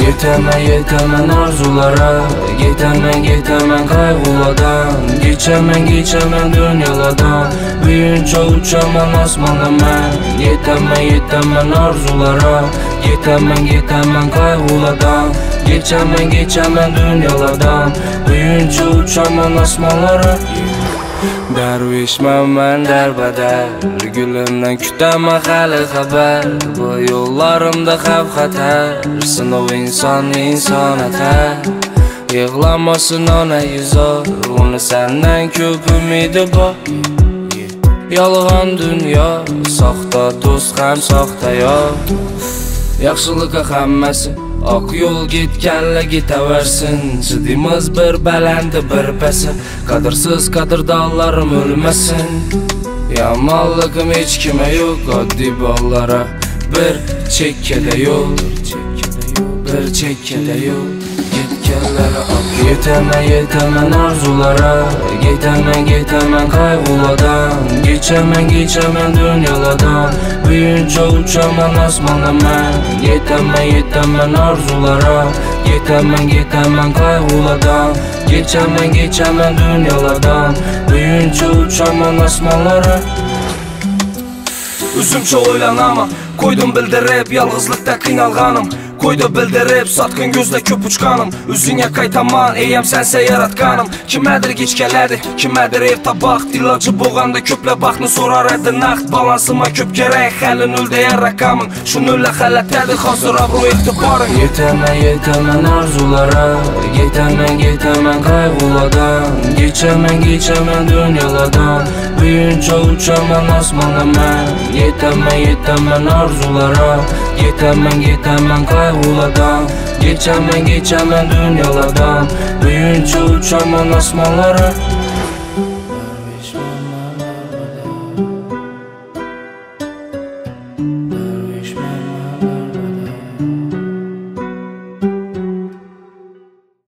Yetemen arzulara, Yetemen kaygılardan, Geçemen dünyalardan, büyünce uçaman asmana men. Yetemen arzulara, Yetemen kaygılardan, Geçemen dünyalardan, büyünce uçaman asmalara. Dervişmen ben derbeder, gülümden küteme hali haber. Bu yollarımda xavf-xatar, sınov insan atar. Yığlamasın ona yüzar, onu senden köp ümidi var. Yalğan dünya, saxta dost hem saxta yar. Yaxşılıqa hamması ak yol gitkenle giteversin. Çıdımız bir bələndi bir pəsi, Kadırsız kadırdallarım ölməsin. Yamanlığım hiç kime yok, addi ballara bir çekkede yol, bir çekkede yol. Gitkenlere ak Yetemen arzulara, Yetemen kaygılardan, Geçemen dünyalardan, büyünce uçaman asmana men. Yetemen arzulara, Yetemen kaygılardan, Geçemen dünyalardan, büyünce uçaman asmalara. Üzümçe oylanama, koydum bildirip yalğızlıkta qiynalğanım. Koydu bildirip satqın gözlə köp uçqanım. Üzüne qaytaman, eyəm sənsə yaratqanım. Kimədir geçkələrdi, kimədir ev tabaq. Dilacı boğanda köplə baxını sorar ədi naxt. Balansıma köp gərək, xəlin öldəyən rəqamın. Şununla xələtədir, hazır abru ixtibarın. Yetemen arzulara, Yetemen kaygılardan, Geçemen dünyalardan, büyünce uçaman asmana men. Yetemen arzulara, Yetemen kaygılardan, Geçemen dünyalardan, büyünce uçaman asmalara.